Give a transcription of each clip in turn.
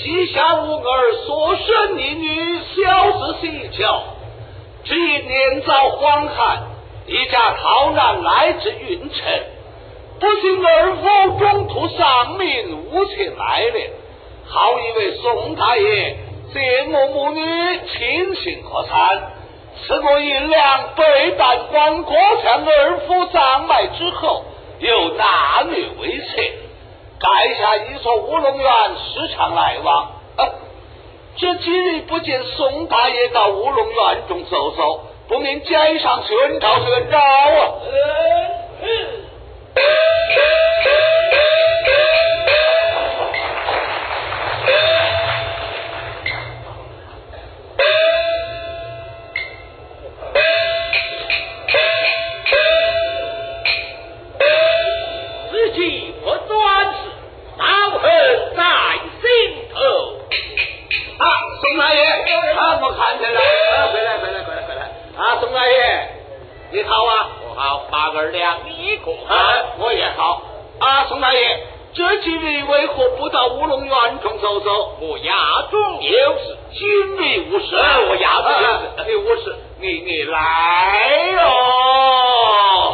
膝下无儿，所生一女，小子喜求。只因年早荒旱，一家逃难来至云城，不幸儿夫中途丧命，无钱来了。好以为宋大爷借我母女亲情可餐，赐我银两背担光锅，向儿夫葬埋之后，又纳女为妾，盖下一所乌龙院，时常来往。这几日不见宋大爷到乌龙院中走走，不免街上寻找啊！ 此计不短视，恼恨在心头。 宋大爷，我看见了，回来！宋大爷，你好啊！ 我好，八哥俩你过我也好。宋大爷，这几日为何不到乌龙院中走走？ 我衙中有事， 今日无事。 我衙中有事， 你无事，你来哟！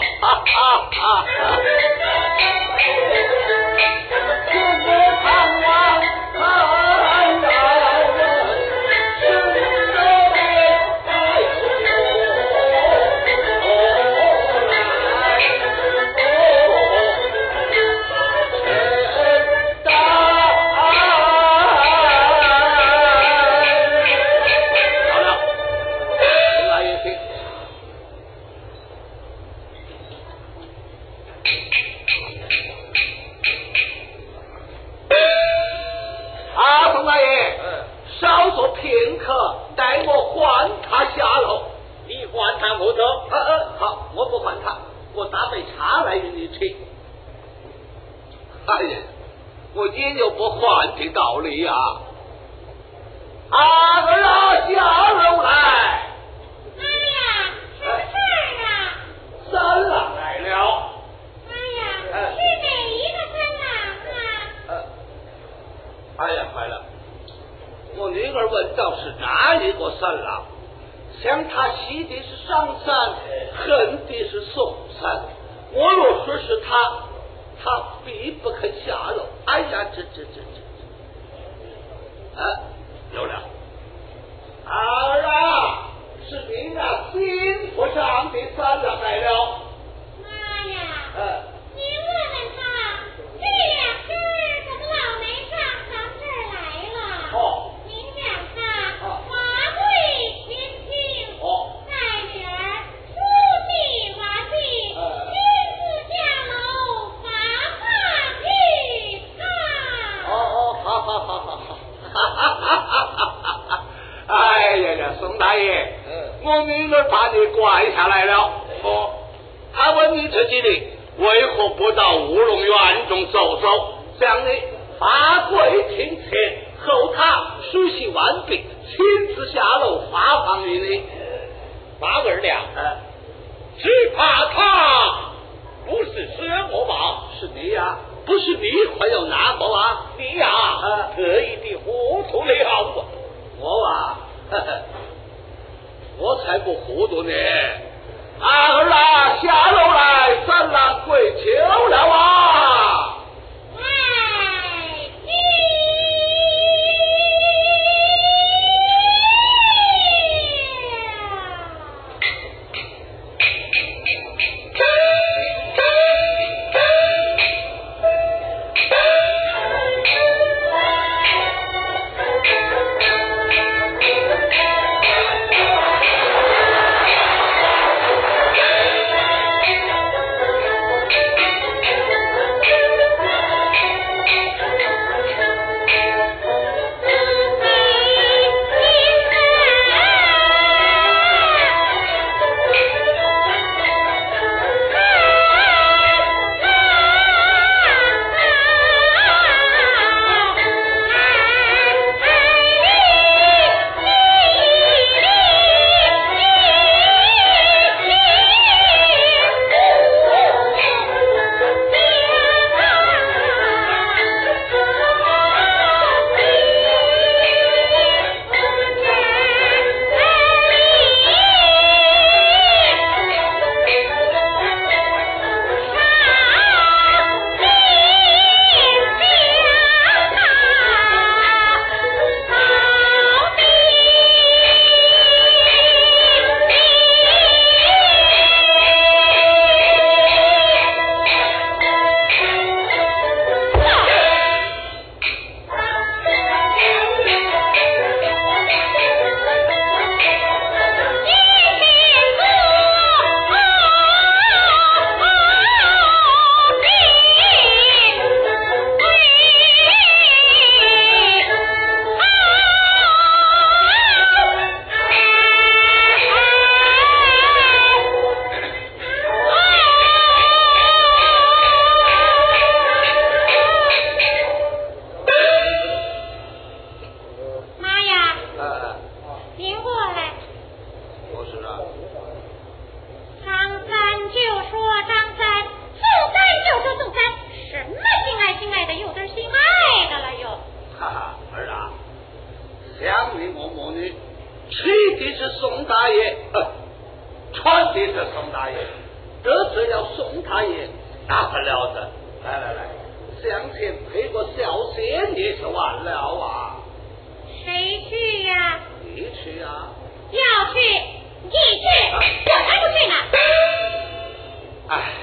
宋大爷，稍坐片刻，待我唤他下楼。 你唤他我走。 好，我不唤他，我打杯茶来与你请。哎呀，我也有不唤的道理啊！阿儿啊，下楼来！ 哎呀，什么事儿啊？ 三郎来了。 哎呀，是哪一个三郎啊？ 哎呀，坏了！我女儿问到是哪一个三郎，想他喜的是上山，恨的是宋山。我若说是他必不肯下楼。哎呀，这，有了。儿啊，是你那心腹上的三郎来了。 妈呀！您问问他，这两只怎么老没上咱这儿来了？您讲他华贵年轻，带女儿出地瓦地，亲自下楼罚饭去好。哎呀，宋大爷，我女儿把你拐下来了。他问你这几日为何不到乌龙院中走走，向你发跪请钱，后他梳洗完毕，亲自下楼发放于你。 八二两，只怕他不是舍我吧？ 是你呀，不是你还有哪个啊？ 你呀，特意的糊涂了啊！ 我啊，我才不糊涂呢！儿啊，下楼来，三郎跪求了啊！ 儿啊，乡里某某女娶的是宋大爷，穿的是宋大爷，得罪了宋大爷大不了的。来来来，向前配个小仙也是完了啊！ 谁去呀？ 你去啊！ 要去你去，我才不去呢！ 哎，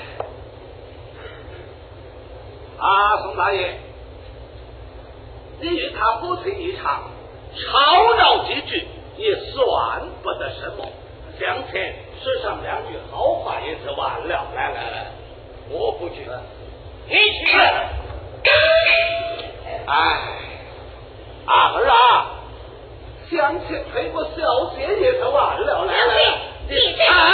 宋大爷，你与他夫妻一场，吵闹几句也算不得什么，向前说上两句好话也是完了。来来来，我不去了，你去。哎，儿啊，向前配个小仙也是完了。来来来， 你去，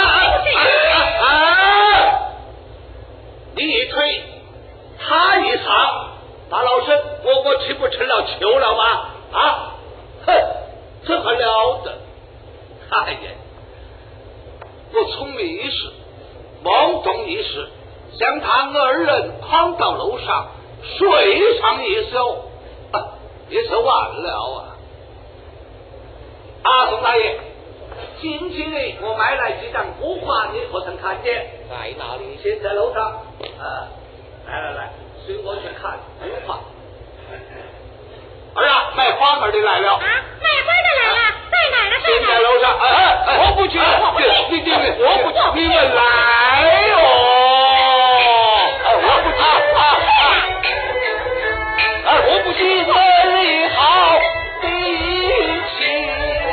你一推，他一上，大老身我岂不成了球了吗？哼，这还了得！哎呀，我聪明一时，懵懂一时，将他二人诓到楼上，睡上一宿，也是完了啊！宋大爷，近期里我买来几张古画，你可曾看见？ 在哪里？ 现在楼上。来，随我去看古画。儿啊，卖花儿的来了。 卖花的来了，在哪儿呢？ 现在楼上。我不去，我不去，你们来哟！我不去，我不去，美好的一起。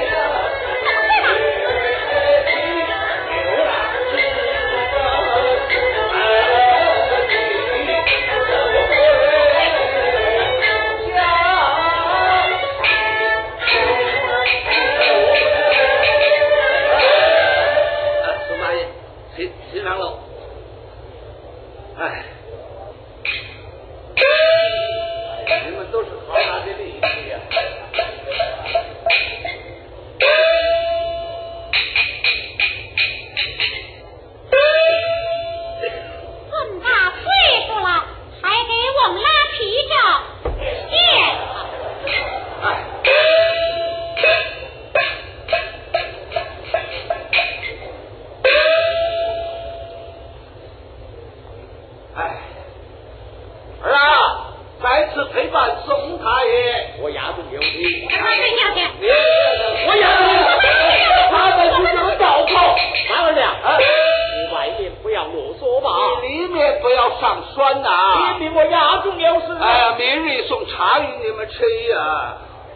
上楼，你们都是好大的力气呀！ 这么大岁数了，还给我们拉皮照， 儿啊，再次陪伴宋大爷， 我押中有礼。 快睡觉去！ 我押中，他们是有道口。 马二娘，你外面不要啰嗦吧， 你里面不要上酸呐！ 明明我押中有事。 明日送茶与你们吃呀。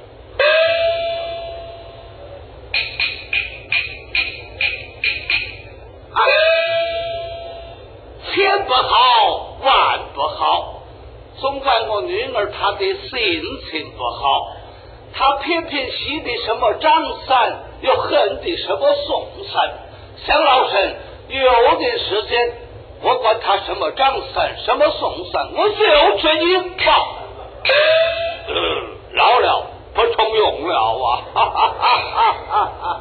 千不好，万不好，总怪我女儿她的性情不好，她偏偏喜的什么张三，又恨的什么宋三。想老身有的时间，我管他什么张三，什么宋三，我就去引爆。老了不中用了啊！哈哈哈哈哈哈！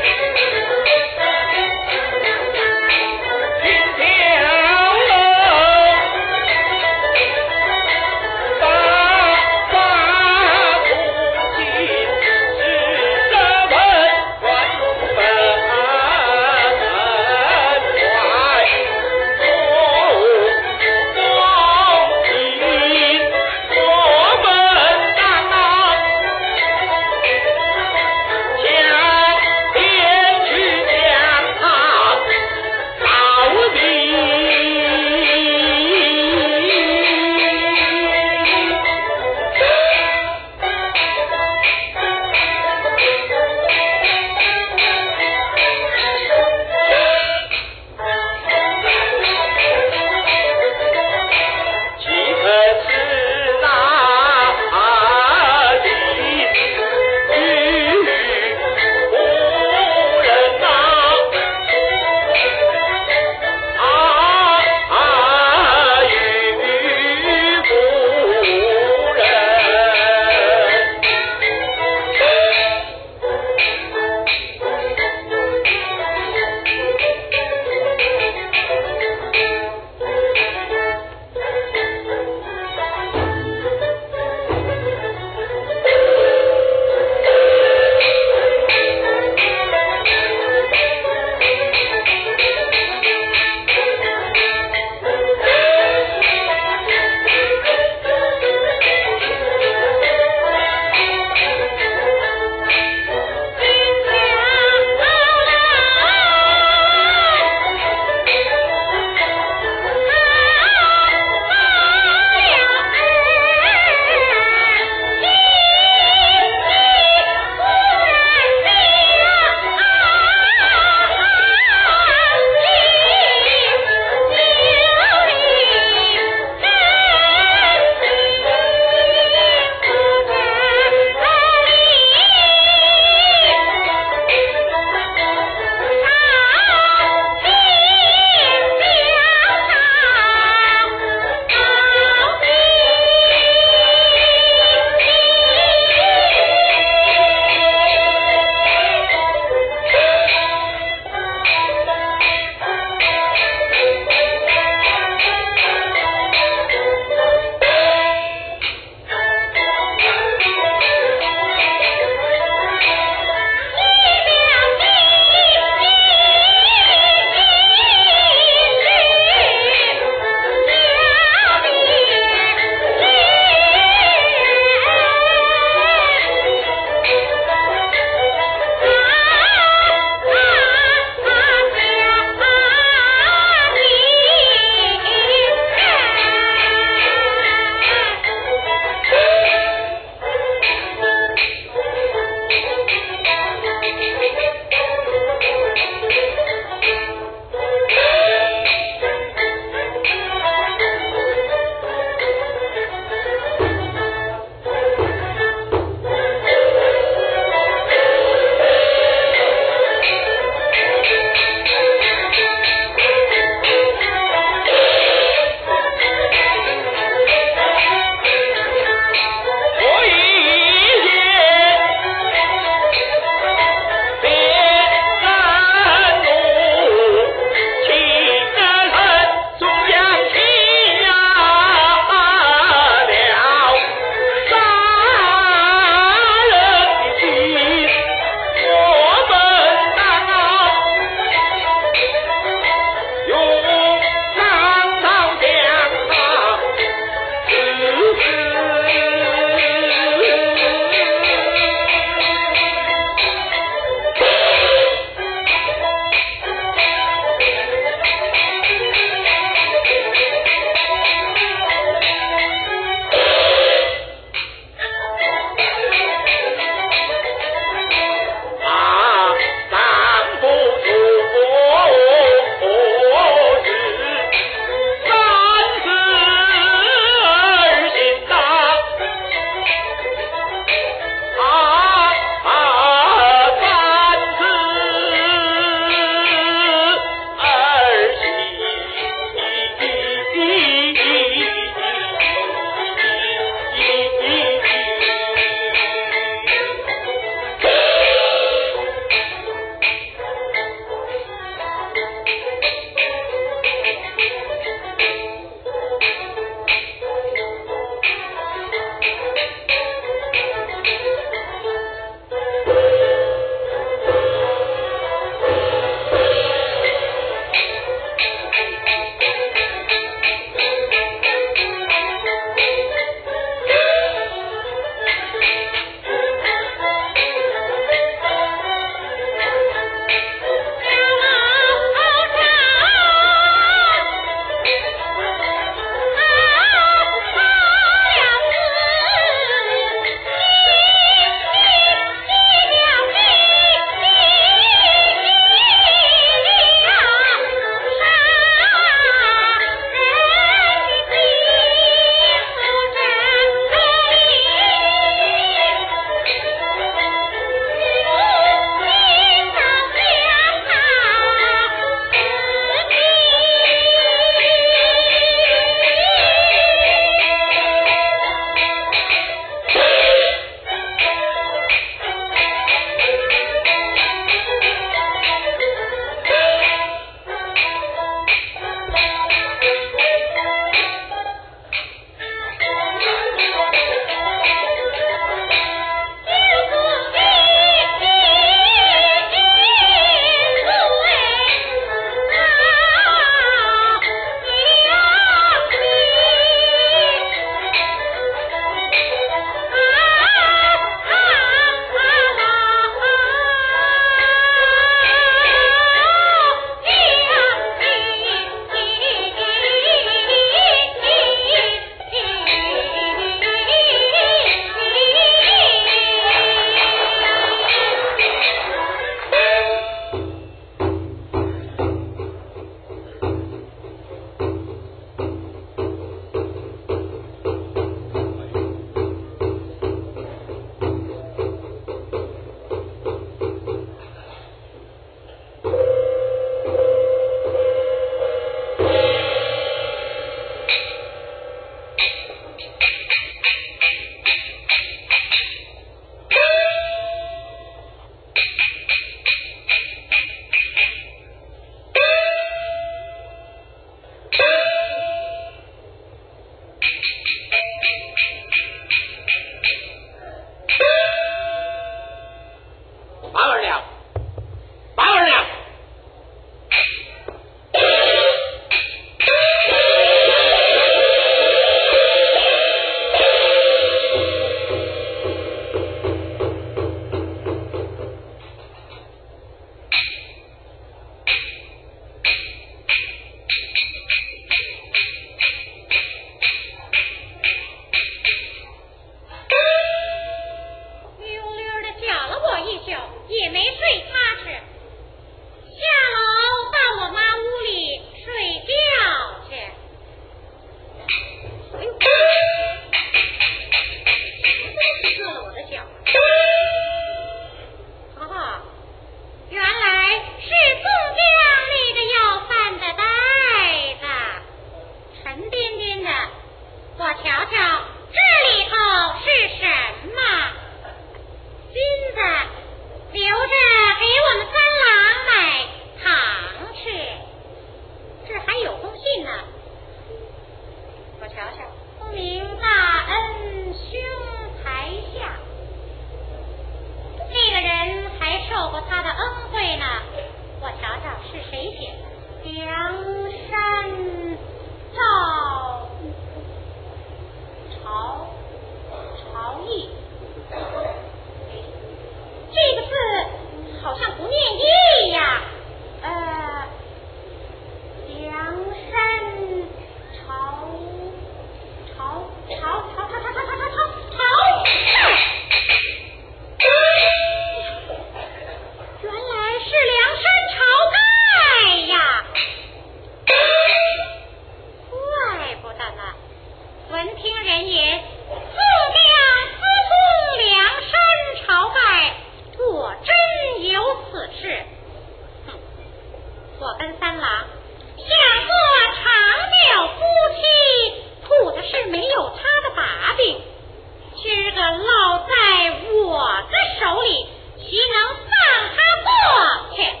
个落在我的手里，岂能放他过去？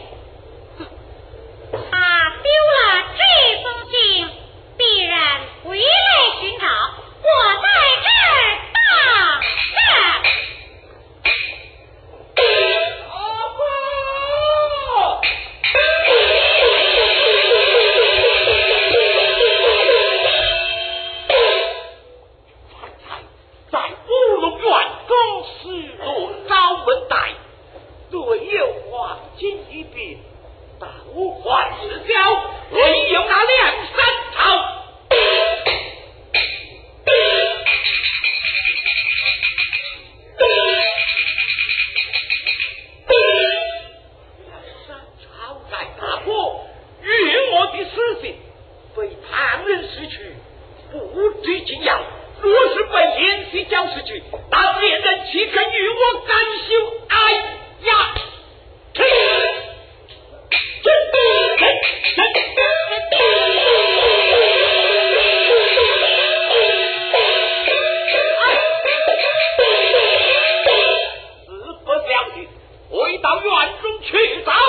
他丢了这封信，必然回来寻找，我在这儿等着。 在乌龙院中失落招门带，队友黄金一笔，但无坏事交，唯有那梁山草。梁山草在大破，与我的死刑被旁人失去，不知紧要。若是被联系将失去，那猎人岂肯与我甘休？哎呀！死不相信，回到院中去找。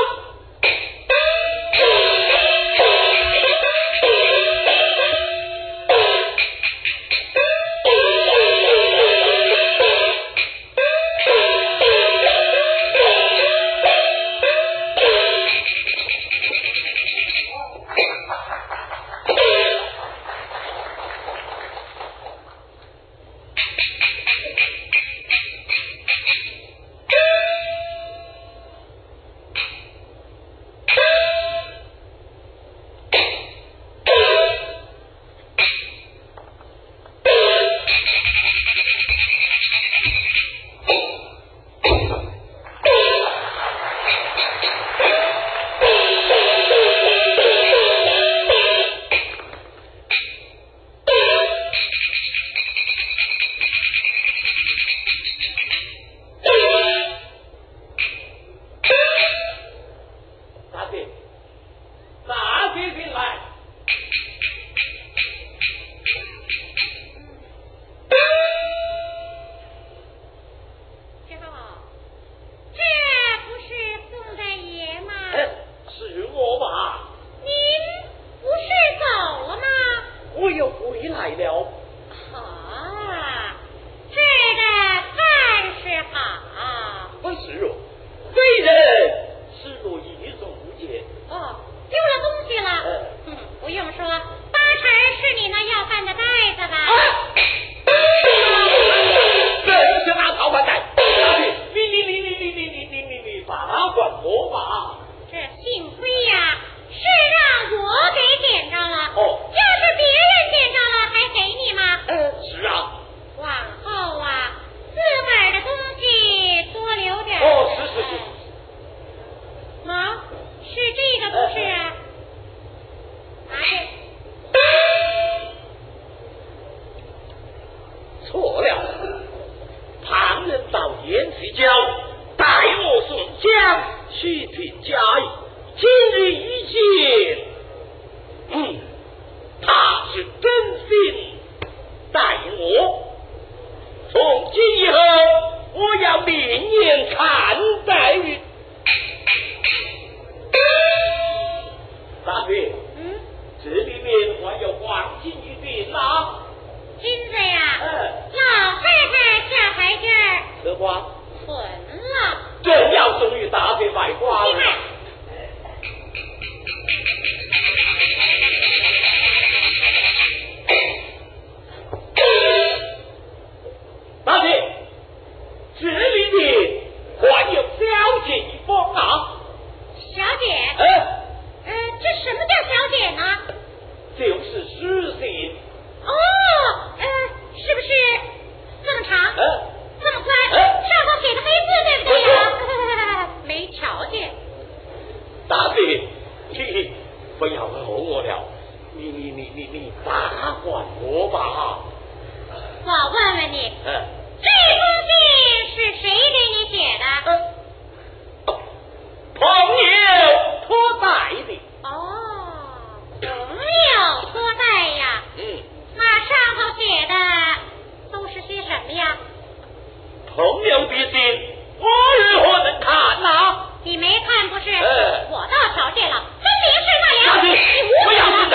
朋友的信，我如何能看呐？ 你没看不是？我倒少见了，分明是那样。 大姐， 我要是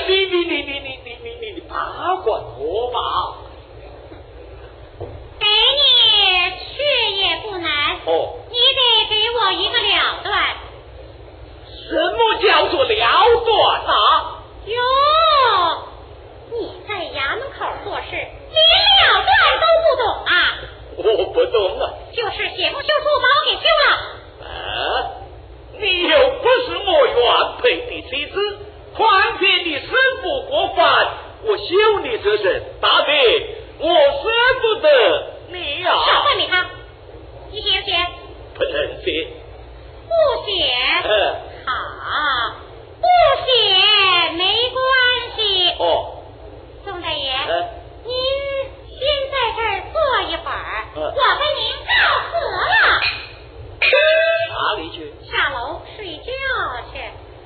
你八卦我吧。 给你去也不难。你得给我一个了断。 什么叫做了断啊？ 哟，你在衙门口做事，连了断都不懂啊？ 我不懂啊。 就是写封休书把我给休了。 你又不是我原配的妻子，况且你身不过犯，我休你这身，大妹，我舍不得你呀。 少赞美他，你写不写？ 不能写。 不写。好，不写没关系。宋大爷，您先在这儿坐一会儿，我跟您告辞了。 哪里去？ 下楼睡觉去。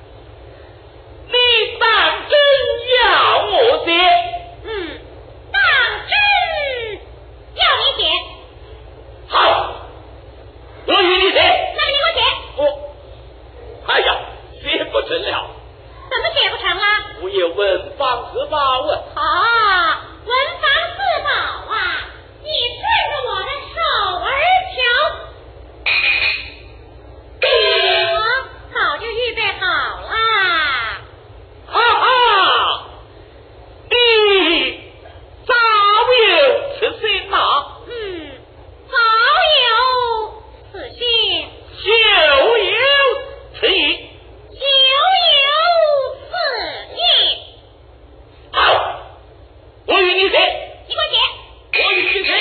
你当真要我写？ 当真要你写。 好，我与你写。 那么你给我写。 哎呀，写不成了。 怎么写不成啊？ 我有文房四宝啊。 文房四宝啊，你顺着我的手儿瞧。我早就预备好了。 哈哈，你早有此心呐？ 早有此心。 休有此意。 休有此意。 好，我与你写。 你给我写。 我与你写。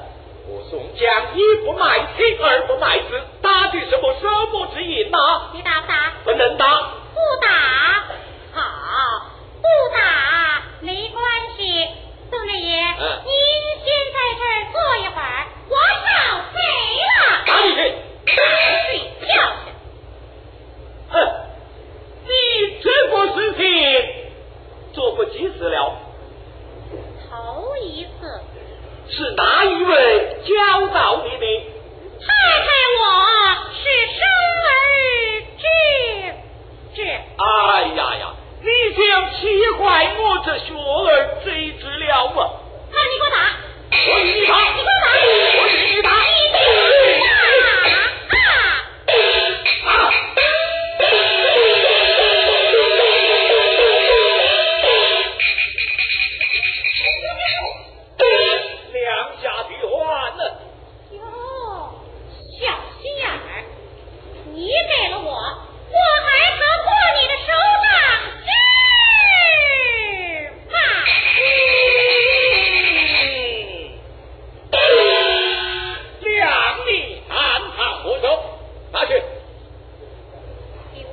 一不卖亲，二不卖子，打的什么什么之印呐？ 你打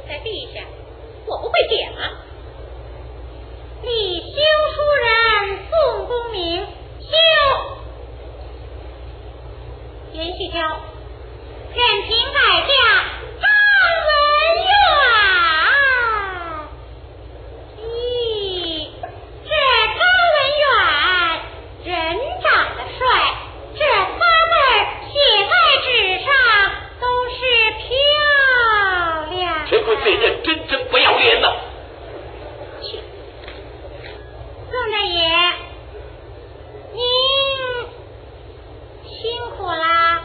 在地下，我不会解吗？立修书人宋公明，修。连续教，任凭改嫁张文远。咦，这张文远人长得帅，这仨字写在纸上都是漂亮。 这回这人真不要脸了。 宋大爷，您辛苦啦。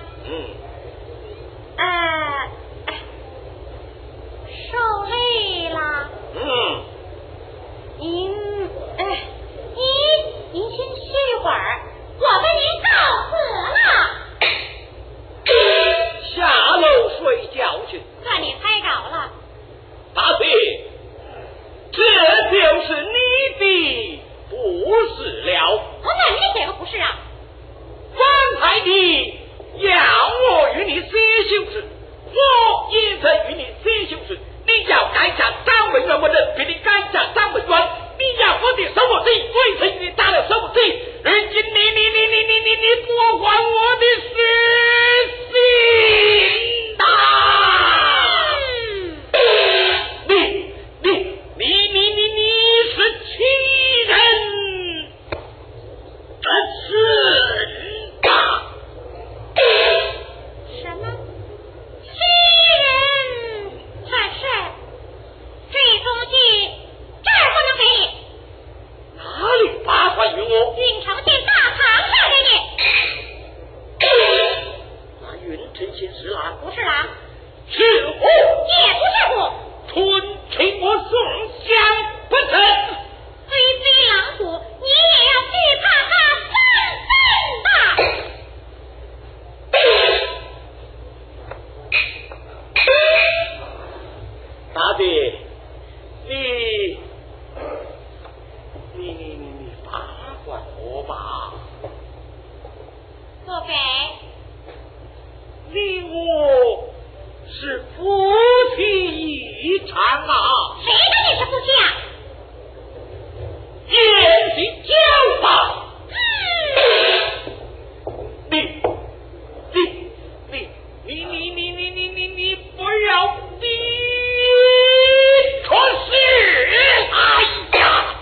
受累了。您先歇一会儿，我跟您告辞了。 下楼睡觉去。 算你猜着了。 大姐，这就是你的不是了。 我哪里哪个不是啊？ 方才你要我与你写休书，我也曾与你写休书。你要改嫁张文远，我能给你改嫁张文远。你要我的手我罪，我也曾与你打了手罪。如今你不管我的死心呐！你是欺人的是大。 什么？欺人的事？这东西这儿不能给你。 哪里八还于我？ 运城县大堂上给你。 那云城县是狼？ 不是狼。 是虎？ 也不是虎。 春请我送香不成？ 虽非狼虎，你也要惧怕他3分吧。 大姐，你罚管我吧。 不给。 你我是夫妻一场啊。 谁跟你是夫妻啊？ 言行交吧。你不要逼出事！哎呀！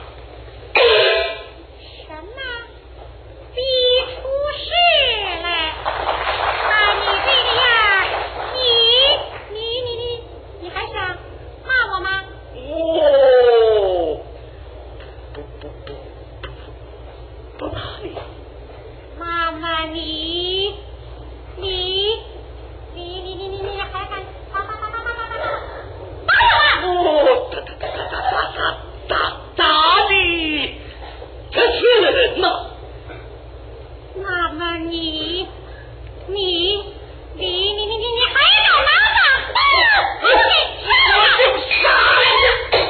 什么？逼出事来？你这个样，你还想骂我吗？ 不骂你。 妈妈，你还敢打你！这是人呐！ 妈妈，你还敢拿上？ 我就杀呀！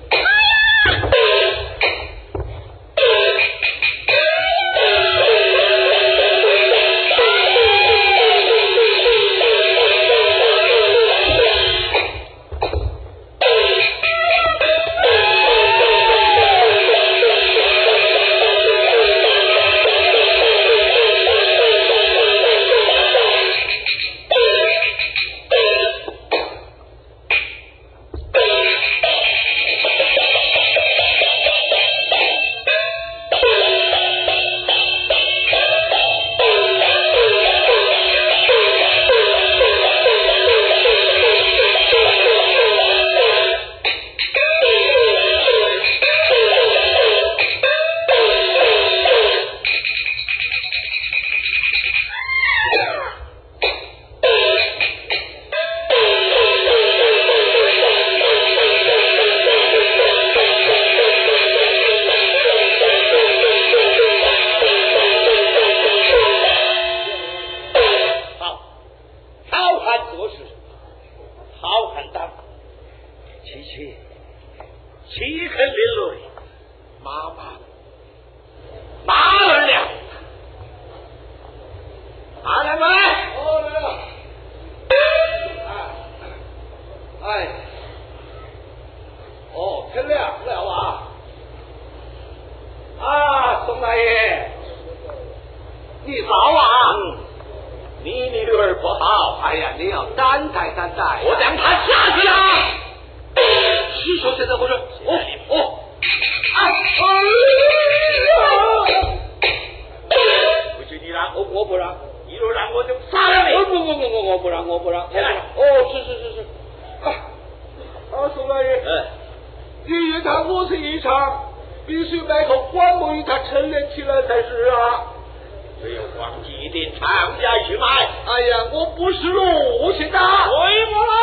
岂肯流泪？妈妈，哪儿了？哪来没？ 哦，来了。哎， 嫂啊！ 你女儿不好， 哎呀，你要担待担待， 我将她杀死了。 师兄现在回去。 不许你让，我不让，你若让我就杀了你。 我不让。是。宋大爷，你与他我是一场，必须买口棺木与他陈列起来才是啊。 只有往祭奠长家去买。 哎呀，我不是路去的。 回我来。